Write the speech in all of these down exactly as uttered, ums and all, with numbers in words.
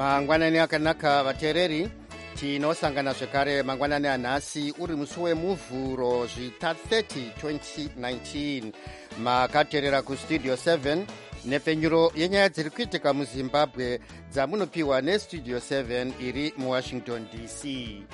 mangwanani akanaka vateereri, tinosangana zvekare mangwanani anhasi uri musi wemuvhuro zvita thirty twenty nineteen. Makateerera kustudio seven nepfenyuro yenyaya dziri kuitika muzimbabwe dzamunopiwa nestudio seven iri muwashington D C.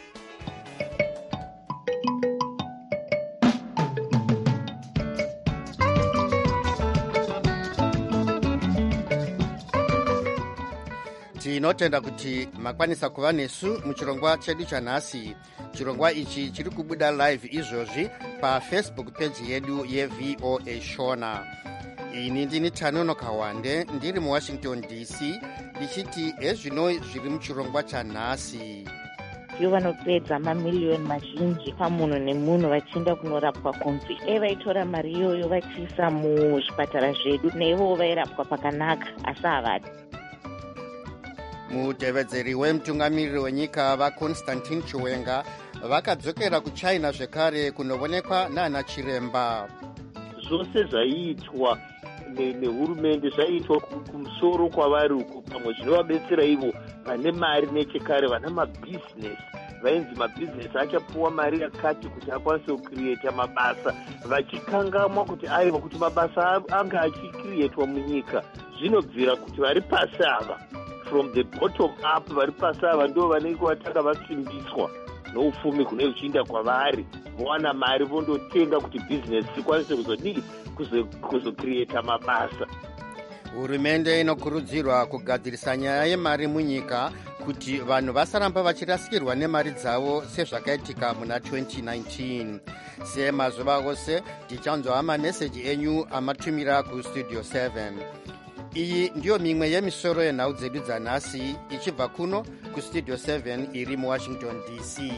tinotenda kuti makwanisa kuva nesu muchirongwa chedu chanhasi. chirongwa ichi chiri kubuda live izvozvi pafacebook page yedu yevoa shona. ini ndini Tanono Kawande ndiri muwashington D C ndichiti ezvino zviri muchirongwa chanhasi. ivo vanopedza mamiliyoni mazhinji pamunhu nemunhu vachienda kunorapwa kunze. dai vaitora mari iyoyo vachiisa muzvipatara zvedu neivo vairapwa pakanaka, asi havadi. mutevedzeri wemutungamiriri wenyika vaConstantine Chiwenga vakadzokera kuchina zvekare kunoonekwa naana chiremba. zvose zvaiitwa nehurumende zvaiitwa kumusoro kwavari uko, pamwe zvinovabetsera ivo vane mari nechekare, vana mabhizinesi vainzi mabhizinesi achapuwa mari yakati kuti akwanise kukiriyeta mabasa, vachikangamwa kuti aiwa kuti mabasa anga achikiriyetwa munyika. Zvinobvira kuti vari pasi ava, from the bottom up, vari pasi ava ndo vanenge vatanga vasimbiswa noufumi kune uchiinda kwavari, vowana mari vondotenga kuti bhizinesi ikwanise kuzodii kuzokiriyeta mabasa. hurumende inokurudzirwa kugadzirisa nyaya yemari munyika kuti vanhu vasaramba vachirasikirwa nemari dzavo sezvakaitika muna twenty nineteen. semazuva ose tichanzwa mameseji enyu amatumira kustudio seven. iyi ndiyo mimwe yemisoro yenhau dzedu dzanhasi ichibva kuno kustudio seven iri muwashington D C.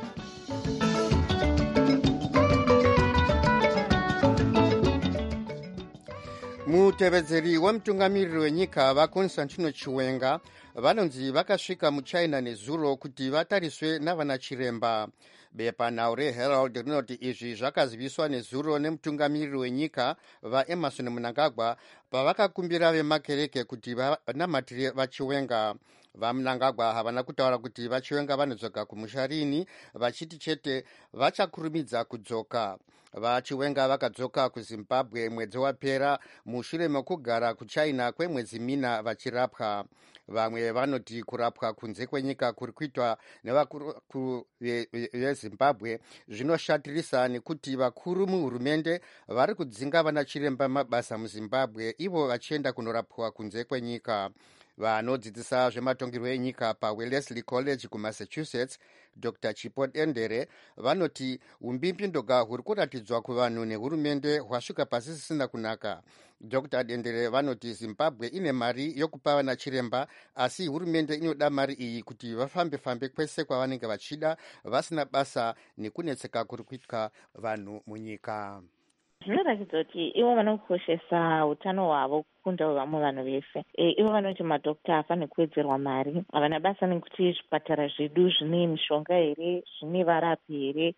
mutevedzeri wemutungamiriri wenyika vaConstantine Chiwenga vanonzi vakasvika muchina nezuro kuti vatariswe navana chiremba. bepanhau reherald rinoti izvi zvakaziviswa nezuro nemutungamiriri wenyika vaEmerson Mnangagwa pavakakumbira vemakereke kuti vanamatire vaChiwenga. vaMnangagwa havana kutaura kuti vaChiwenga vanodzoka kumusha rini, vachiti chete vachakurumidza kudzoka. vaChiwenga vakadzoka kuzimbabwe mwedzi wapera mushure mekugara kuchina kwemwedzi mina vachirapwa. vamwe vanoti kurapwa kunze kwenyika kuri kuitwa nevakuru vezimbabwe zvinoshatirisa nekuti vakuru muhurumende vari kudzinga vana chiremba mabasa muzimbabwe, ivo vachienda kunorapwa kunze kwenyika. vanodzidzisa zvematongerwo enyika paWellesley College kuMassachusetts, Dr Chipo Dendere vanoti umbimbi-ndoga huri kuratidzwa kuvanhu nehurumende hwasvika pasi zvisina kunaka. Dr Dendere vanoti Zimbabwe ine mari yokupa vana chiremba, asi hurumende inoda mari iyi kuti vafambe-fambe kwese kwavanenge vachida vasina basa nekunetseka kuri kuitwa vanhu munyika. zvinoratidza kuti ivo vanokoshesa utano hwavo kukunda vamwe vanhu vese. e, ivo vanoti madhokta hafanira kuwedzerwa mari, havana basa nekuti zvipatara zvedu zvine mishonga here, zvine varapi here,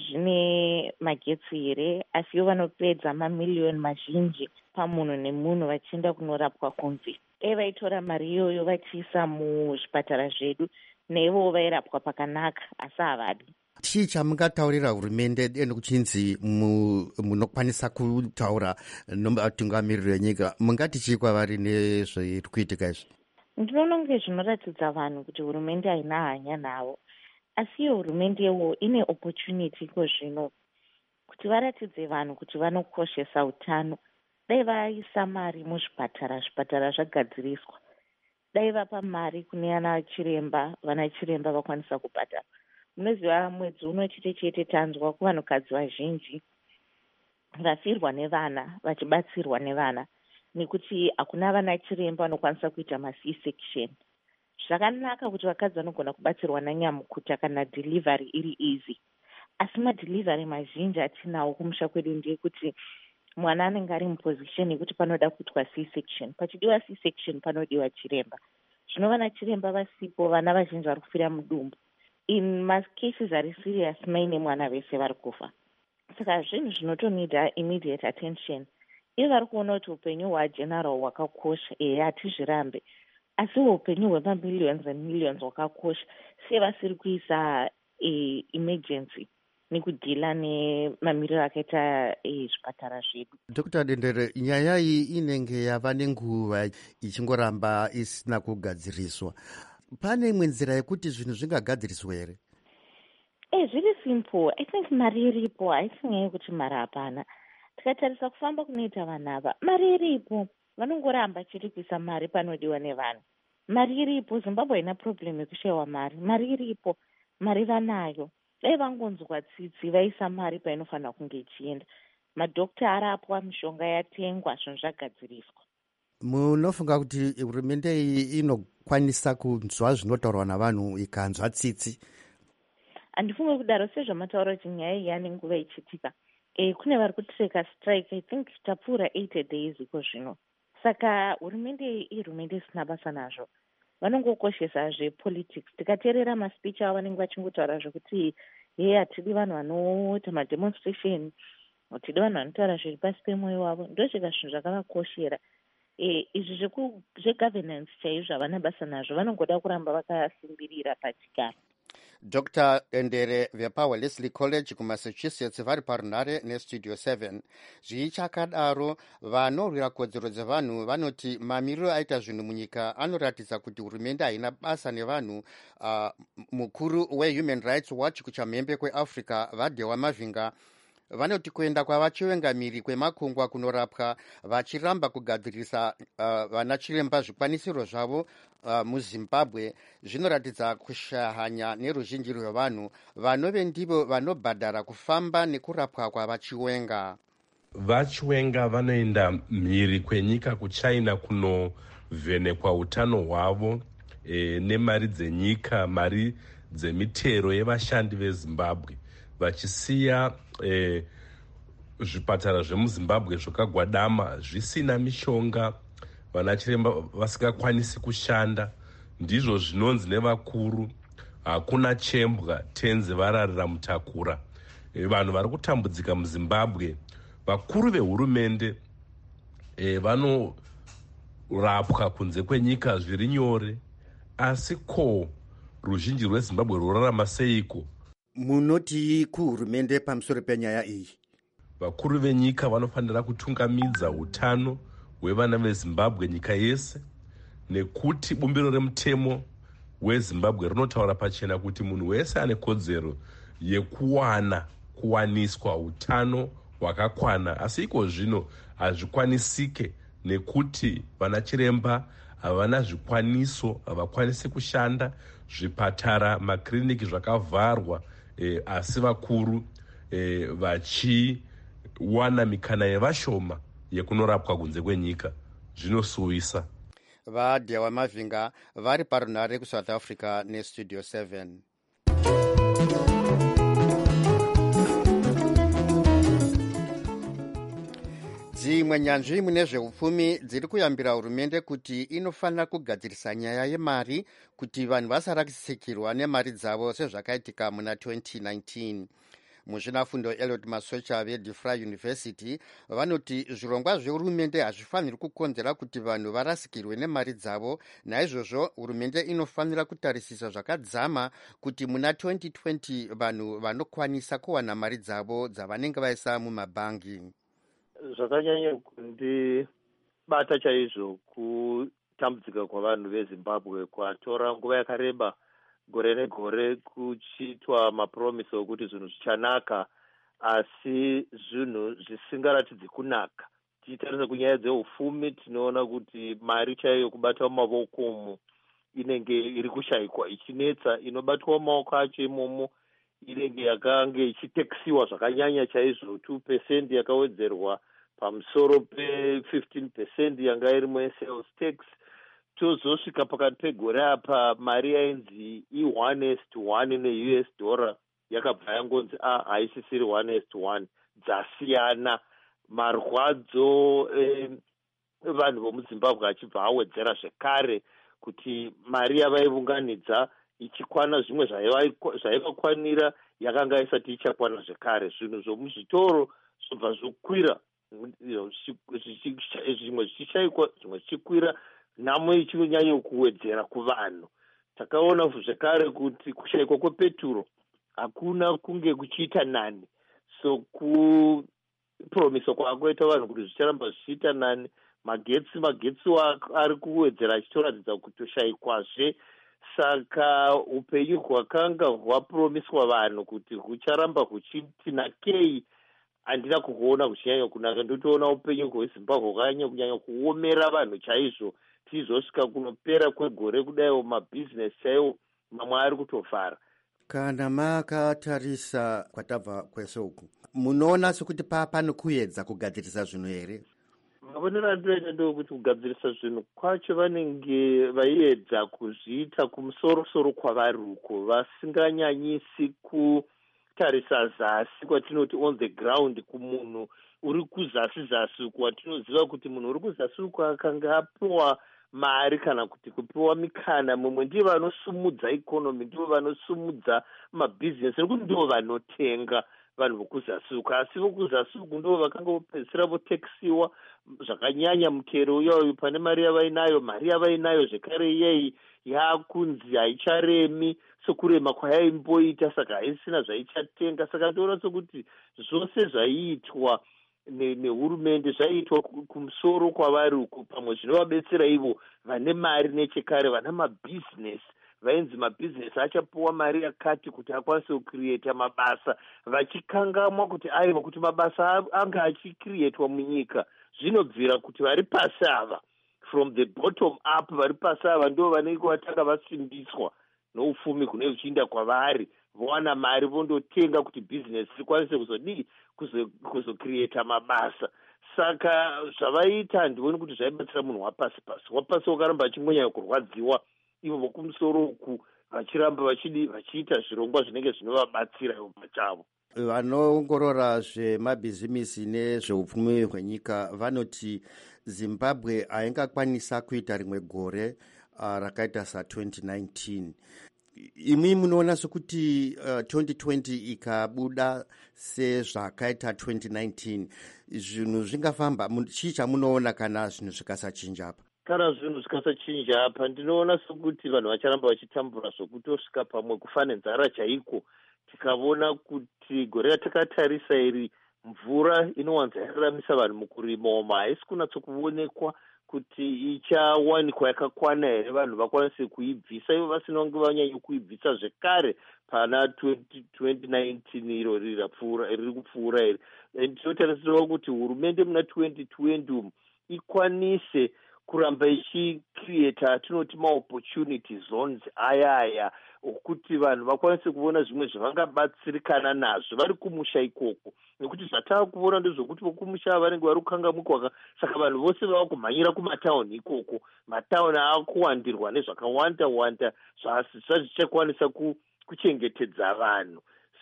zvine magetsi here, asi ivo vanopedza mamiliyoni mazhinji pamunhu nemunhu vachienda kunorapwa kunze. dai vaitora mari iyoyo vachiisa muzvipatara zvedu neivo vairapwa pakanaka, asi havadi. chii chamungataurira hurumende deni kuchinzi munokwanisa kutaura novatungamiriri wenyika, mungati chii kwavari nezviri kuitika izvi? ndinoona kunge zvinoratidza vanhu kuti hurumende haina hanya navo, asi iyo hurumendewo ine opportunity iko zvino kuti varatidze vanhu kuti vanokoshesa utano. dai vaisa mari muzvipatara, zvipatara zvagadziriswa, dai vapa mari kune ana chiremba, vana chiremba vakwanisa kubhadhara. munoziva mwedzi uno chete chete tanzwa kuvanhukadzi vazhinji vafirwa nevana vachibatsirwa nevana nekuti hakuna vana chiremba vanokwanisa kuita mac section. zvakanaka kuti vakadzi vanogona kubatsirwa nanyamukuta kana delivery iri easy, asi madelivery mazhinji atinawo kumusha kwedu ndeyekuti mwana anenge ari muposition yekuti panoda kuitwa c section. pachidiwa c section panodiwa chiremba. zvino vana chiremba vasipo, vana vazhinji vari kufira mudumbu. in macases ari serious maine mwana vese vari kufa. saka zvinhu zvinotonida immediate attention. ivo vari kuona kuti upenyu hwageneral hwakakosha, ehe hatizvirambe, asi upenyu hwemamillions and millions hwakakosha. Se vasiri kuisa e, emergency nekudhila nemamiriro akaita e, zvipatara zvedu. Dr Dendere, nyaya iyi inenge yava nenguva ichingoramba isina kugadziriswa. Pane imwe nzira yekuti zvinhu zvingagadziriswa here? Eh, zviri simple. I think mari iripo. Haisi nyaya yekuti mari hapana. Tikatarisa kufamba kunoita vanhu ava, mari iripo. Vanongoramba chiri kuisa mari panodiwa nevanhu. Mari iripo. Zimbabwe haina problem yekushayiwa mari. Mari iripo. Mari vanayo. Dai vangonzwa tsitsi vaisa mari painofanira kunge ichienda. Madhokta arapwa, mishonga yatengwa, zvinhu zvagadziriswa. Munofunga kuti hurumende iyi inokwanisa kunzwa zvinotaurwa navanhu ikanzwa tsitsi? Handifunge kudaro, sezvamataura kuti nyaya iyi yane nguva ichitika. E, kune vari kutreka strike, I think tapfuura eighty days iko zvino. Saka hurumende iyi hurumende isina basa nazvo. Vanongokoshesa zvepolitics. Tikateerera maspeech avo vanenge vachingotaura zvekuti ye hatidi vanhu vanoita mademonstration, hatidi vanhu vanotaura zviri pasi pemwoyo wavo. Ndozvika zvinhu zvakavakoshera. E, izvi zvegovernance chaizvo havana basa nazvo. Vanongoda kuramba vakasimbirira pachigaro. Dr Dendere vepaWellesley College kuMassachusetts vari parunare nestudio seven. Zvichakadaro, vanorwira kodzero dzevanhu vanoti mamiriro aita zvinhu munyika anoratidza kuti hurumende haina basa nevanhu. Uh, mukuru weHuman Rights Watch kuchamhembe kweAfrica Vadhewa Mavinga vanoti kuenda kwavachivengamiri kwemakungwa kunorapwa vachiramba kugadzirisa uh, vana chiremba zvikwanisiro zvavo uh, muZimbabwe zvinoratidza kushahanya neruzhinji rwevanhu vanove ndivo vanobhadhara kufamba nekurapwa kwavachiwenga. Vachiwenga vanoenda mhiri kwenyika kuChina kunovhenekwa utano hwavo e, nemari dzenyika, mari dzemitero yevashandi veZimbabwe, vachisiya e, zvipatara zvemuZimbabwe zvakagwadama zvisina mishonga, vanachiremba vasingakwanisi kushanda. Ndizvo zvinonzi nevakuru, hakuna chembwa, tenzi vararira mutakura. E, vanhu vari kutambudzika muZimbabwe, vakuru vehurumende e, vanorapwa kunze kwenyika zviri nyore, asi ko ruzhinji rweZimbabwe rorarama seiko? Munoti kuhurumende pamusoro penyaya iyi? Vakuru venyika vanofanira kutungamidza utano hwevana veZimbabwe nyika yese, nekuti bumbiro remutemo weZimbabwe rinotaura pachena kuti munhu wese ane kodzero yekuwana kuwaniswa utano hwakakwana. Asi iko zvino hazvikwanisike nekuti vanachiremba havana zvikwaniso, havakwanisi kushanda, zvipatara, makiriniki zvakavharwa, e, asi vakuru e, vachiwana mikana yevashoma yekunorapwa kunze kwenyika. Zvinosuwisa. Vadhewa Mavinga vari parunare kuSouth Africa nestudio seven. Dzimwe nyanzvi mune zveupfumi dziri kuyambira hurumende kuti inofanira kugadzirisa nyaya yemari kuti vanhu vasarasikirwa nemari dzavo sezvakaitika muna twenty nineteen. Muzvinafundo Eliot Masocha veDeFry University vanoti zvirongwa zvehurumende hazvifaniri kukonzera kuti vanhu varasikirwe nemari dzavo. Naizvozvo hurumende inofanira kutarisisa zvakadzama kuti muna twenty twenty vanhu vanokwanisa kuwana mari dzavo dzavanenge vaisa mumabhangi. Zvakanyanya kundibata chaizvo kutambudzika kwavanhu veZimbabwe kwatora nguva yakareba, gore negore, kuchiitwa mapromise okuti zvinhu zvichanaka, asi zvinhu zvisingaratidzi kunaka. Tichitarisa kunyaya dzeupfumi, tinoona kuti mari chaiyo kubata mumaoko umu inenge iri kushayikwa ichinetsa. Inobatwa mumaoko acho imomo inenge yakange ichitekisiwa zvakanyanya chaizvo, two percent yakawedzerwa pamusoro pe-fifteen percent yanga iri muSales tax. Tozosvika pakati pegore apa mari yainzi i-one is to one ne-U S dollar yakabva yangonzi a haisisiri one is to one, dzasiyana. Marwadzo eh, vanhu vomuZimbabwe achibva awedzera zvekare kuti mari yavaiunganidza ichikwana zvimwe zvaivakwanira yakanga isati ichakwana zvekare. Zvinhu zvomuzvitoro zvobva zvokwira, zvimwe zvichishayikwa, zvimwe zvichikwira. nhamo ichinyanya kuwedzera kuvanhu. Takaona zvekare kuti kushayikwa kwepeturo hakuna kunge kuchiita nani, so kupromisa kwakuita vanhu kuti zvicharamba zvichiita nani. Magetsi magetsi ari kuwedzera achitoratidza kutoshayikwazve, saka upenyu hwakanga hwapromiswa vanhu kuti hucharamba huchiti nakei handina kuona kuchinyanya kunaka. Ndotoona upenyu hwezimbabwe hwakanyanya kunyanya kuomera vanhu chaizvo, tizosvika kunopera kwegore kudaiwo mabhizinesi chaiwo mamwe ari kutovhara. Kana makatarisa kwatabva kwese uku, munoona sekuti pano kuedza kugadzirisa zvinhu here? Mavonero andinoita ndokuti kugadzirisa zvinhu kwacho vanenge vaiedza kuzviita kumusorosoro kwavari uko, vasinganyanyisi kutarisa zasi kwatinoti on the ground, kumunhu uri kuzasi zasi uko, watinoziva kuti munhu uri kuzasi uko akanga apiwa mari kana kuti kupiwa mikana, mumwe ndivo vanosumudza ikonomi, ndivo vanosumudza mabhizinesi, nekuti ndivo vanotenga vanhu vokuzasi uko. Asi vokuzasi uko ndivo vakanga vopedzisira votekisiwa zvakanyanya mutero uyoyo. Pane mari yavainayo, mari yavainayo zvekare iyeyi yakunzi haicharemi sokurema kwayaimboita, saka haisina zvaichatenga. Saka ndoona sokuti zvose zvaiitwa nehurumende zvaiitwa kumusoro kwavari uko, pamwe zvinovabetsera ivo vane mari nechekare, vana mabhizinesi, vainzi mabhizinesi achapiwa mari yakati kuti akwanise kukirieta mabasa, vachikangamwa kuti aiwa kuti mabasa anga achikirietwa munyika zvinobvira kuti vari pasi ava, from the bottom up, vari pasi ava ndo vanenge vatanga vasimbiswa noupfumi kune uchiinda kwavari, vowana mari vondotenga kuti bhizinesi rikwanise kuzodii kuzokirieta mabasa. Saka zvavaita handioni kuti zvaibatsira munhu wapasi pasi. Wapasi wakaramba achingonyanya kurwadziwa, ivo vokumusoro uku vachiramba vachidi vachiita zvirongwa zvinenge zvinovabatsira ivo pachavo. Vanoongorora zvemabhizimisi nezveupfumi hwenyika vanoti Zimbabwe haingakwanisa kuita rimwe gore uh, rakaita sa twenty nineteen. Imi munoona sekuti uh, twenty twenty ikabuda sezvakaita twenty nineteen, zvinhu zvingafamba? Chii chamunoona kana zvinhu zvikasachinja apa? Kana zvinhu zvikasachinja apa, ndinoona sekuti vanhu vacharamba vachitambura zvokutosvika pamwe kufa nenzara chaiko. Tikavona kuti gore ratakatarisa iri mvura inowanza yararamisa vanhu mukurima oma haisi kunatsokuonekwa kuti ichawanikwa yakakwana here vanhu vakwanise kuibvisa, ivo vasinonge vanyanya kuibvisa zvekare pana twenty nineteen iro riri kupfuura iri. Tinotarisirawo kuti hurumende muna twenty twenty umu ikwanise kuramba ichikrieta atinoti maopportunity zones aya aya okuti vanhu vakwanise kuona zvimwe zvavangabatsirikana nazvo vari kumusha ikoko, nekuti zvatava kuona ndezvokuti vokumusha vanenge vari kukangamukwa, saka vanhu vose vava kumhanyira kumatauni ikoko. Matauni akuwandirwa nezvakawanda wanda zvazvichakwanisa kuchengetedza vanhu.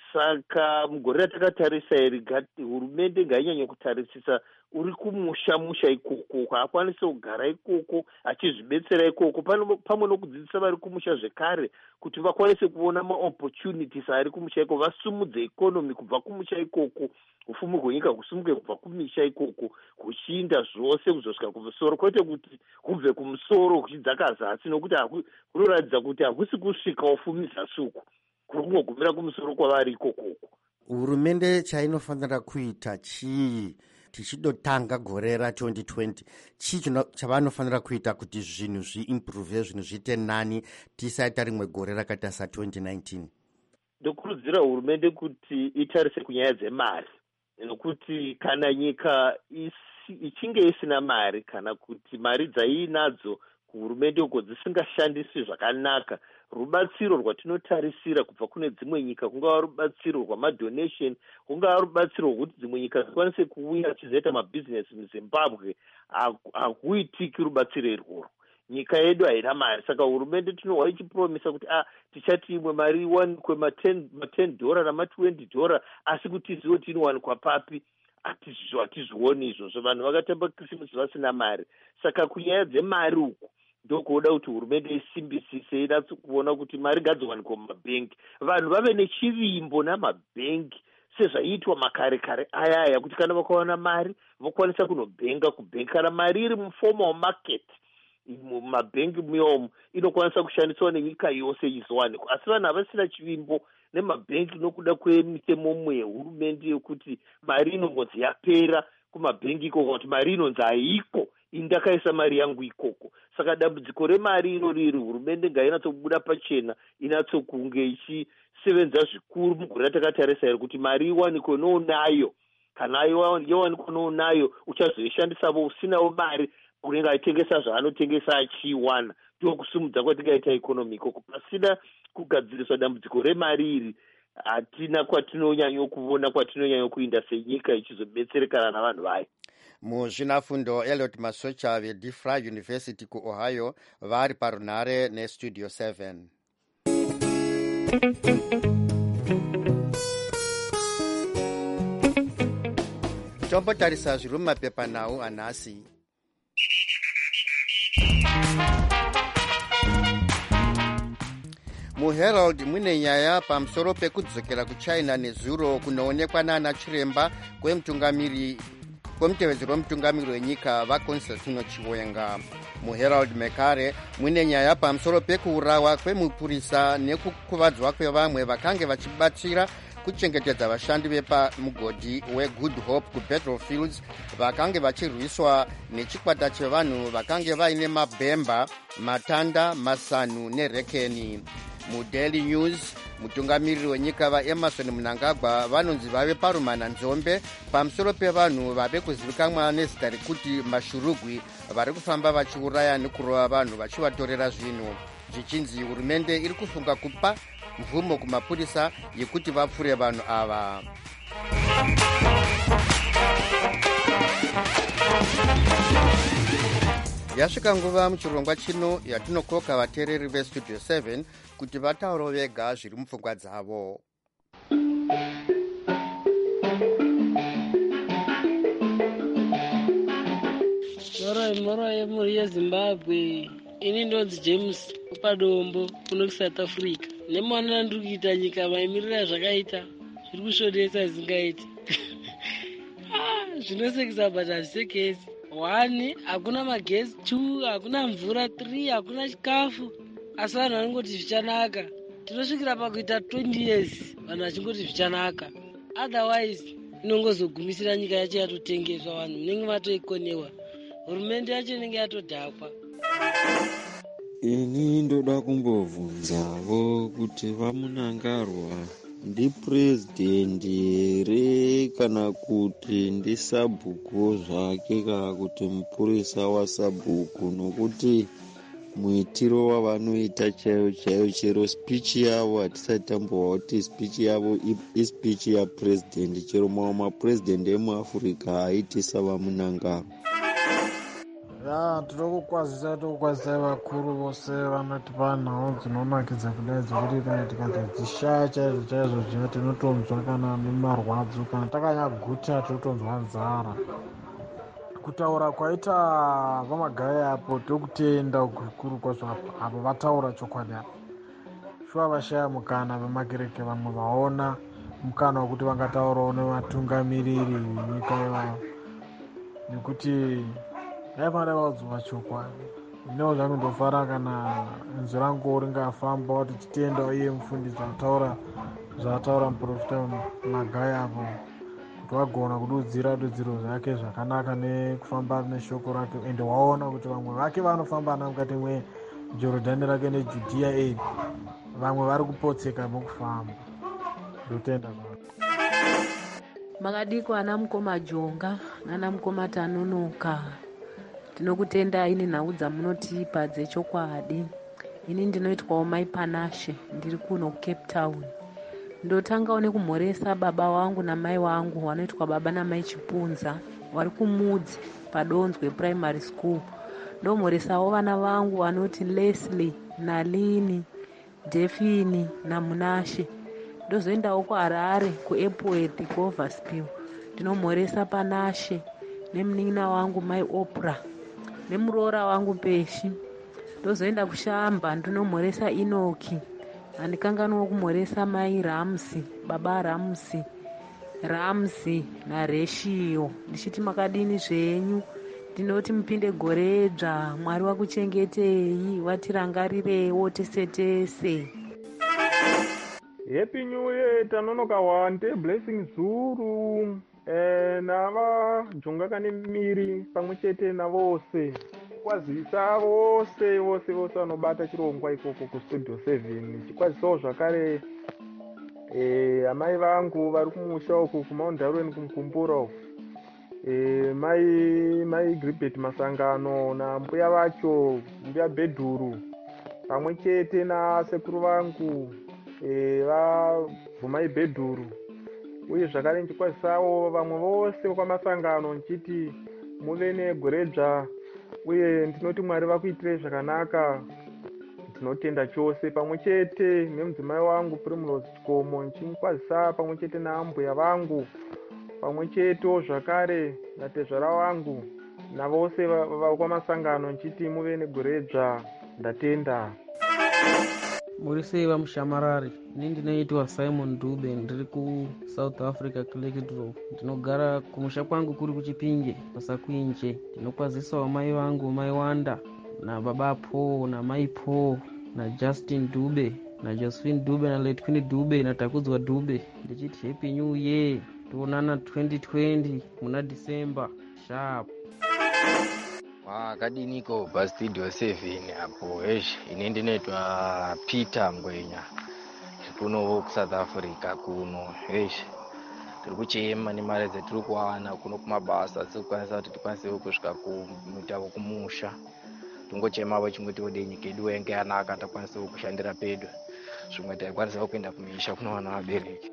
Saka mugore ratakatarisa iri hurumende ngainyanye kutarisisa uri kumusha musha ikoko, akwanise kugara ikoko achizvibetsera ikoko, pamwe nokudzidzisa vari kumusha zvekare kuti vakwanise kuona maopportunities ari kumusha ikoko, vasumudze ikonomi kubva kumusha ikoko, upfumi hwenyika husumuke kubva kumisha ikoko huchiinda zvose kuzosvika kumusoro, kwete kuti hubve kumusoro huchidzaka zasi, nokuti hunoratidza kuti hakusi kusvika upfumi zasi uku, kuri kungogumira kumusoro kwavari ikokoko. Hurumende chainofanira kuita chii tichidotanga gore ra twenty twenty? Chii chavanofanira kuita kuti zvinhu zviimprove, zvinhu zviite nani, tisaita rimwe gore rakaita sa twenty nineteen? Ndokurudzira hurumende kuti itarise kunyaya dzemari, nokuti kana nyika isi, ichinge isina mari, kana kuti mari dzaiinadzo kuhurumende uko dzisingashandiswi zvakanaka, rubatsiro rwatinotarisira kubva kune dzimwe nyika, kungava rubatsiro rwamadonation, kungava rubatsiro rwokuti dzimwe nyika dzikwanise kuuya achizoita mabhizinesi muZimbabwe, hakuitiki rubatsiro irworwo. Nyika yedu haina mari, saka hurumende tinowa ichipromisa kuti ah, tichati imwe mari iwanikwe ma10 dhora nama20 dhora, asi kuti zivo tinowanikwa papi, hatizvioni izvozvo. Vanhu vakatamba Christmas vasina mari. Saka kunyaya dzemari uku ndokuoda kuti hurumende isimbisise, idatse kuona kuti mari ngadziwanikwa mumabhengi, vanhu vave nechivimbo namabhengi sezvaiitwa makare kare aya aya, kuti kana vakawana mari vokwanisa kunobhenga kubhengi. Kana mari iri muformal market mumabhengi muyomu inokwanisa kushandiswa nenyika yose izowanikwa, asi vanhu havasina chivimbo nemabhengi nokuda kwemitemo mumwe yehurumende yekuti mari inongonzi yapera kumabhengi ikoko, kuti mari inonzi haiko, indakaisa mari yangu ikoko. Saka dambudziko remari iroriri hurumende ngainatsobuda pachena, inatsokunge ichisevenza zvikuru mugore ratakatarisa iri kuti mari iwanikwe nounayo. Kana yawanikwa nounayo uchazoishandisavo usinawo mari unenge achitengesa zvaanotengesa achiiwana. Ndokusumudza kwatingaita ikonomi ikoko. Pasina kugadziriswa dambudziko remari iri, hatina kwatinonyanya kuona kwatinonyanya kuinda senyika ichizobetserekana navanhu vayo. Muzvinafundo Elliot Masocha veDeFry University kuOhio vari parunhare neStudio seven. Tombotarisa zviri mumapepanhau anhasi. MuHerald mune nyaya pamusoro pekudzokera kuChina nezuro kunoonekwa naana chiremba kwemutungamiri kwemutevedzero wemutungamiri wenyika vaConstantino Chiwenga. MuHerald Mekare mune nyaya pamusoro pekuurawa kwemupurisa nekukuvadzwa kwevamwe vakange vachibatsira kuchengetedza vashandi vepamugodhi weGood Hope kuBattlefields vakange vachirwiswa nechikwata chevanhu vakange vaine mabhemba, matanda, masanu nerekeni. MuDaily News mutungamiriri wenyika vaEmerson Mnangagwa vanonzi vave parumana nzombe pamusoro pevanhu vave kuzivikanwa nezita rekuti mashurugwi vari kufamba vachiuraya nekurova vanhu vachivatorera zvinhu, zvichinzi hurumende iri kufunga kupa mvumo kumapurisa yekuti vapfure vanhu ava. Yasvika nguva muchirongwa chino yatinokoka vateereri veStudio seven kuti vatauro vega zviri mupfungwa dzavo. Moro moro yemuri yeZimbabwe. Ini ndonzi James Padombo kuno South Africa. Nemwana ndiri kuita nyika maimirira zvakaita zviri kushodesa zingaiti. Ah, zvinosekesa but hazvisekesi. One, hakuna magesi. Two, hakuna mvura. Three, hakuna chikafu. Asi vanhu vanongoti zvichanaka. Tinosvikira pakuita twenty years vanhu vachingoti zvichanaka. Otherwise inongozogumisira nyika yacho yatotengeswa, vanhu munenge matoikonewa. Hurumende yacho inenge yatodhakwa. Ini ndoda kumbobvunzavo kuti vamunangarwa ndipurezidendi here kana kuti ndisabhuku zvake kana kuti mupurisa wasabhuku, nokuti muitiro wavanoita chaiyo chaiyo chero spichi yavo hatisati tambowa kuti spichi yavo ispichi yapurezidendi, chero mamwe mapurezidendi emuafrica haiti savamunangarwa. Ya tinokukwazisa tokukwazisai vakuru vose vanotipa nhau dzinonakidza kudai dzekuti kana tikadzishaya chaizvo chaizvo zviya tinotonzwa kana nemarwadzo, kana takanyaguta totonzwa nzara. Kutaura kwaita vamagayi apo tokutenda kukuru kwazvo apo vataura chokwadi apo. Shuwa vashaya mukana vemakereke vamwe vaona mukana wekuti vangataurawo nevatungamiriri venyika ivavo, nekuti daifanira vaudzwa chokwadi. Inewo zvakundofara kana inzwi rangu ringafamba kuti titendawo iye mufundisi ataura zvaataura muprofita Magayi apo, kuti wagona kududzira dudziro zvake zvakanaka nekufamba neshoko rake, ende waona kuti vamwe vake vanofamba na mukati mweJorodhani rake neJudhia ei, vamwe vari kupotseka mukufamba. Ndotenda zvako. Makadiko ana mukoma Jonga nana mukoma Tanonoka, tinokutendai nenhau dzamunotipa dzechokwadi. Ini ndinoitwawo Mai Panashe, ndiri kuno kuCape Town. Ndotangawo nekumhoresa baba wangu namai wangu wanoitwa baba namai Chipunza, vari kumudzi paDonzwe Primary School. Ndomhoresawo vana vangu vanoti Leslie, Nalini, Defini naMunashe. Ndozoendawo kuHarare kuEpworth kuOverspill. Ndinomhoresa Panashe nemunin'ina wangu Mai Oprah nemuroora wangu Peshi. Ndozoenda kuShamba ndinomhoresa Inoki. Handikanganwa kumhoresa Mai Ramsi, baba Ramsi, Ramsi naReshio. Ndichiti makadini zvenyu, ndinoti mupinde gore dzva. Mwari wakuchengetei, watirangarirewo tese tese. Happy New Year tanonoka wande Blessing Zuru eh, nava jonga kane miri pamwe chete navose kwazisa vose vose vose vanobata chirongwa ikoko kustudio seven. Chikwazisawo zvakare eh, amai vangu vari kumusha uku kumaundarweni kumukumbura uku eh, mai mai Gribet Masangano nambuya vacho mbuya Bedhuru pamwe chete nasekuru vangu vabvumai Bedhuru uye zvakare ndichikwazisawo vamwe vose vekwamasangano nchiti muve negore dzva uye ndinoti Mwari vakuitirei zvakanaka. Tinotenda chose pamwe chete nemudzimai wangu Primrose Chikomo nchimukwazisa pamwe chete naambuya vangu pamwe chetewo zvakare natezvara wangu navose vekwamasangano nchiti muve negore dzva. Ndatenda. Muri sei vamushamarari? Ini ndinoitwa Simon Dube, ndiri kuSouth Africa Cleckdrop. Ndinogara kumusha kwangu kuri kuChipinge paSakwinje. Ndinokwazisawo mai vangu mai Wanda nababa Po namai Po naJustin Dube naJosephine Dube naLate Queen Dube natakudzwa Dube ndichiti Happy New Year. Tionana twenty twenty muna December sharp. Wakadiniko pastudio seven apo esh ine ndinoitwa Peter Ngwenya kuno kuSouth Africa kuno esh tiri kuchema nemari dzetiri kuwana kuno kumabasa sikukwanisa kuti tikwanise kusvika kumutavo kumusha tingochemawo chingoti ode nyika yedu yenge yanaka takwanisa kushandira pedu zvimwe taikwanisa kuenda kumisha kuno vana vabereki.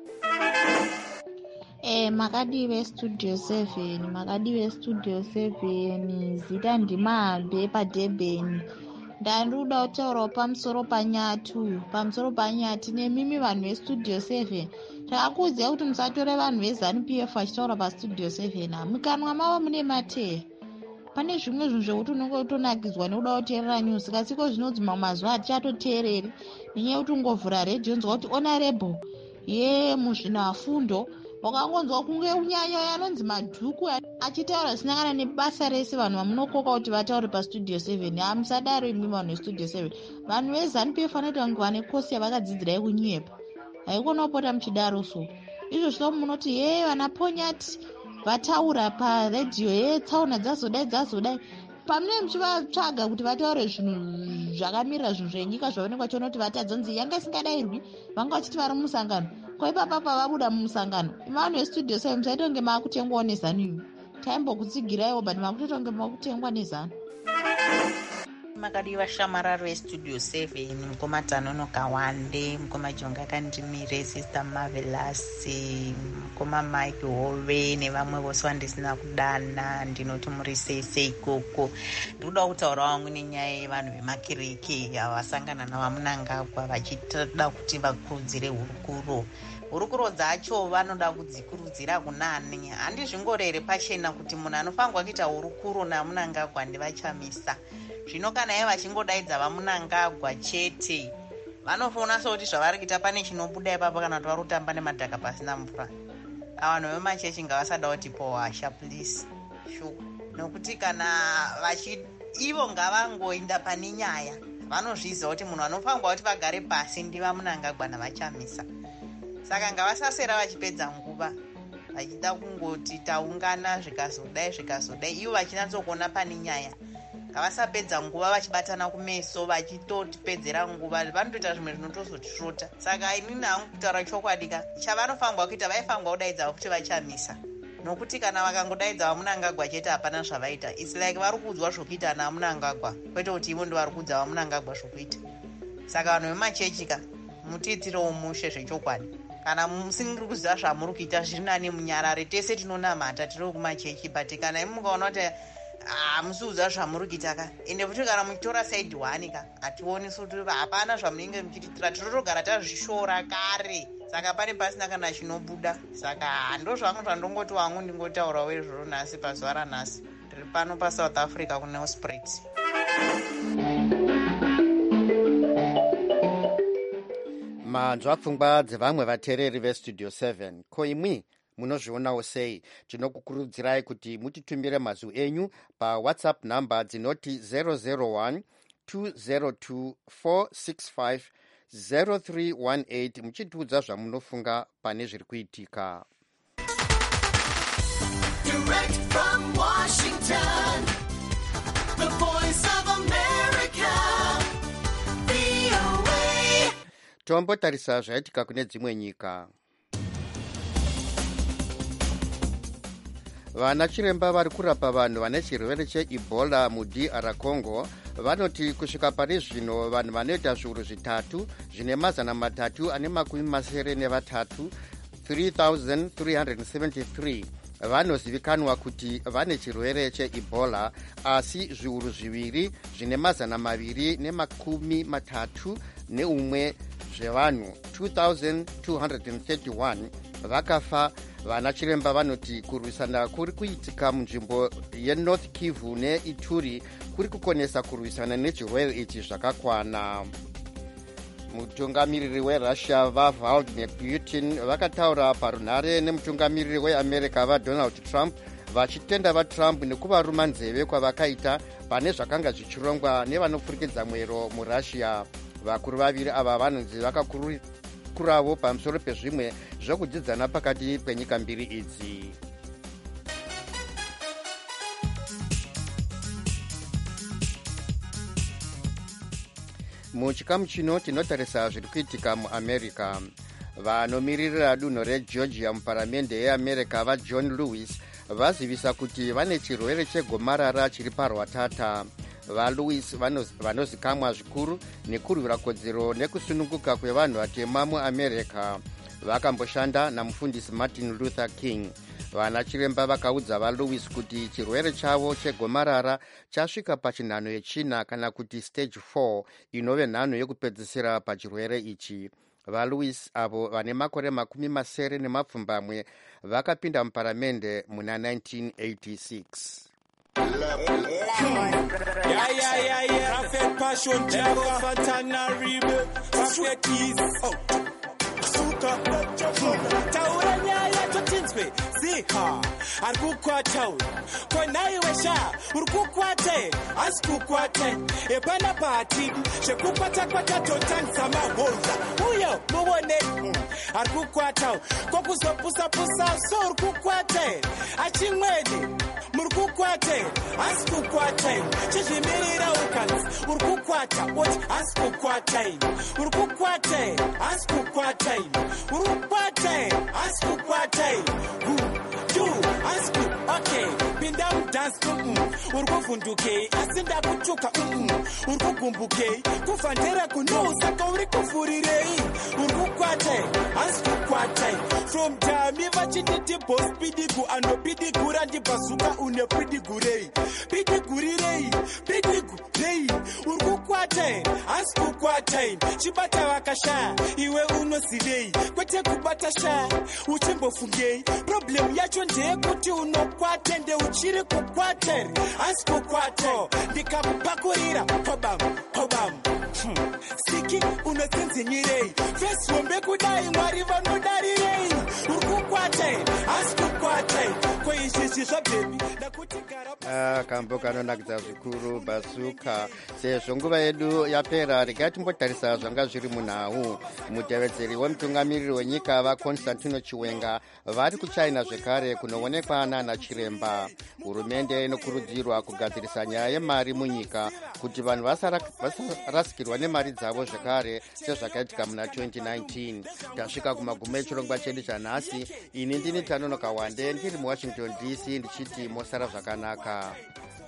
Eh, makadiwe studio seven, makadiwe studio seven, zita ndimahambe paDurban. Ndanduda kutaura pamusoro panyatu, pamusoro panyati nemimi vanhu vestudio seven. Takakuudzai kuti musatore vanhu veZanu P F vachitaura pastudio seven. Mukanwa mavo mune mate. Pane zvimwe zvinhu zvekuti unenge utonakidzwa nekuda kuteerera news kasiko zvinonzi mamwe mazuva hatichatoteereri nenyaya yekuti ungovhura redhiyo nzwa kuti honorable ye muzvinafundo wakangonzwa kunge unyanya yanonzi Madhuku achitaura zvinangana nebasa rese vanhu vamunokoka kuti vataure pastudio seven. Hamusadaro imi vanhu vestudio seven. Vanhu veZanu P F vanoita kunge vane kosi yavakadzidzirai kunyepa. Haikona kupota muchidaro so. Izvo zvino munoti ye vana Ponyati vataura paredhiyo ye tsaona dzazodai dzazodai. Pamune muchivatsvaga kuti vataure zvinhu zvakamirira zvinhu zvenyika zvavanenge vachiona kuti vatadzonzi yanga isingadairwi vanga vachiti vari mumusangano. Kwa ipapa pavabuda mumusangano vanhu vestudio seven musaita kunge maakutengwawo neZanu iwe. Taimbokutsigiraiwo but makutoita kunge makutengwa neZanu. Makadiwa shamararo vestudio seven, mukoma Tanonoka Wande, mukoma Jonga Kandimire, Sister Marvelous, mukoma Mike Hove nevamwe vose vandisina kudana. Ndinoti muri sei sei ikoko. Ndikuda kutaura wangu nenyaya yevanhu vemakiriki vasangana navamunangagwa vachida kuti vakurudzire hurukuro. Hurukuro dzacho vanoda kudzikurudzira kunani. Handizvingorere pachena kuti munhu anofanirwa kuita hurukuro namunangagwa ndivachamisa. Zvino kana iye vachingodaidza vamunangagwa chete vanofona soti zvavari kuita pane chinobuda ipapo kana kuti vari kutamba nemadhaka pasina mvura. Vanhu vemachechi ngavasada kuti powasha please sure. Nokuti kana vachi ivo ngavangoenda pane nyaya vanozviziva kuti munhu anofanirwa kuti vagare pasi ndivamunangagwa navachamisa. Saka ngavasasera vachipedza nguva vachida kungoti taungana zvikazodai zvikazodai ivo vachinatsokuona pane nyaya. Ngavasapedza nguva vachibatana kumeso vachitotipedzera nguva vanotoita zvimwe zvinotozotishota. Saka inini hangu kutaura chokwadi ka chavanofanirwa kuita vaifanirwa kudaidza kuti vachamisa. Nokuti kana vakangodaidza vamunangagwa chete hapana zvavaita. It's like vari kuudzwa zvokuita navamunangagwa kwete kuti ivo ndivari kuudza vamunangagwa zvokuita. Saka vanhu vemachechi ka mutiitirewo mushe zvechokwadi. Kana musingiri kuziva zvamuri kuita zviri nani munyarare tese tinonamata tiri kumachechi but kana imi mukaona kuti hamusiudza zvamuri kuita ka ende futi kana muchitora saidi one ka hationiso kuti hapana zvamunenge muchitiitira tinotogara tazvishora kare. Saka pane pasina kana chinobuda. Saka ndo zvangu zvandongoti wangu ndingotaurawo izvozvo nhasi pazuva ranhasi. Ndiri pano paSouth Africa kuNelspruit. manzwa pfungwa dzevamwe vateereri vestudio seven. Ko imwi munozvionawo sei? Tinokukurudzirai kuti mutitumire mazwi enyu pawhatsapp number dzinoti zero zero one two zero two four six five zero three one eight muchitiudza zvamunofunga pane zviri kuitika. Direct from Washington, the voice of America, V O A. Tombotarisa zvaitika kune dzimwe nyika. Vana chiremba vari kurapa vanhu vane chirwere cheEbola muD R Congo vanoti kusvika pari zvino vanhu vanoita zviuru zvitatu zvine mazana matatu ane makumi masere nevatatu three thousand three hundred seventy-three vanozivikanwa kuti vane chirwere cheEbola, asi zviuru zviviri zvine mazana maviri nemakumi matatu neumwe zvevanhu two thousand two hundred thirty-one vakafa. Vana chiremba vanoti kurwisana kuri kuitika munzvimbo yeNorth Kivu neIturi kuri kukonesa kurwisana nechirwere ichi zvakakwana. Mutungamiriri weRussia vaVladimir Putin vakataura parunhare nemutungamiriri weAmerica vaDonald Trump vachitenda vaTrump nekuvaruma nzeve kwavakaita pane zvakanga zvichirongwa nevanopfurikidza mwero muRussia. Vakuru vaviri ava vanonzi vakakuravo pamusoro pezvimwe zvokudzidzana pakati penyika mbiri idzi. Muchikamu chino tinotarisa zviri kuitika muAmerica. Vanomiririra dunho reGeorgia muparamende yeAmerica vaJohn Lewis vazivisa kuti vane chirwere chegomarara chiri parwatata. VaLewis vanozikamwa zvikuru nekurwira kodzero nekusununguka kwevanhu vatema muAmerica. Vakamboshanda namufundisi Martin Luther King. Vana chiremba vakaudza vaLewis kuti chirwere chavo chegomarara chasvika pachinhano yechina kana kuti stage four, inove nhano yekupedzisira pachirwere ichi. VaLewis avo vane makore makumi masere nemapfumbamwe vakapinda muparamende muna nineteen eighty-six. Yeah, yeah, yeah, yeah. Prophet Passion, Jabo, Santana, Ribe, Prophet Keys. Oh, Suka, Taura, Nyaya, Totinspe, Zika, Argukwa Town, Konai Wesha, Urkukwate, Askukwate, Ebana Party, Shekupata Kwata, Tansama, Boza, Uyo, Muone, Argukwa Town, Kopusa Pusa Pusa, So Urkukwate, Achimwedi. Murkukwate, askukwate, chijimirira ukans, urkukwata, what askukwate, urkukwate, askukwate, urkukwate, askukwate, who, you, asku, okay, pindam dance, mm, urkufunduke, asinda kuchuka, mm, urkukumbuke, kufandera kunusa, kauri kufurire, urkukwate, askukwate, from Jami vachititi boss pidigu, ano pidigu randi bazuka, une pidigurei, pidigurei, pidigurei, urkukwate, askukwate, chibata wakasha, iwe unosidei, kwete kubatasha, uchimbofunge, problem yacho ndeye kuti unokwate, nde uchiri kukwate, askukwate, ndikamupakurira, pobam, pobam, hmm. Siki unozinzinyirei, face wombe kudai, mwari vanodarirei, urkukwate, askukwate, koishishi zvabebi, ndakutigara. Ah, kambo kanonakidza zvikuru Basuka. Sezvo nguva yedu yapera, regai timbotarisa zvanga zviri munhau. Mutevedzeri wemutungamiriri wenyika vaConstantino Chiwenga vari kuChina zvekare kunoonekwa nana chiremba. Hurumende inokurudzirwa kugadzirisa nyaya yemari munyika kuti vanhu vasarasikirwa nemari dzavo zvekare sezvakaitika muna twenty nineteen. Tasvika kumagumo echirongwa chedu chanhasi. Ini ndini Tanonoka Wande ndiri muWashington D C ndichiti mosara zvakanaka.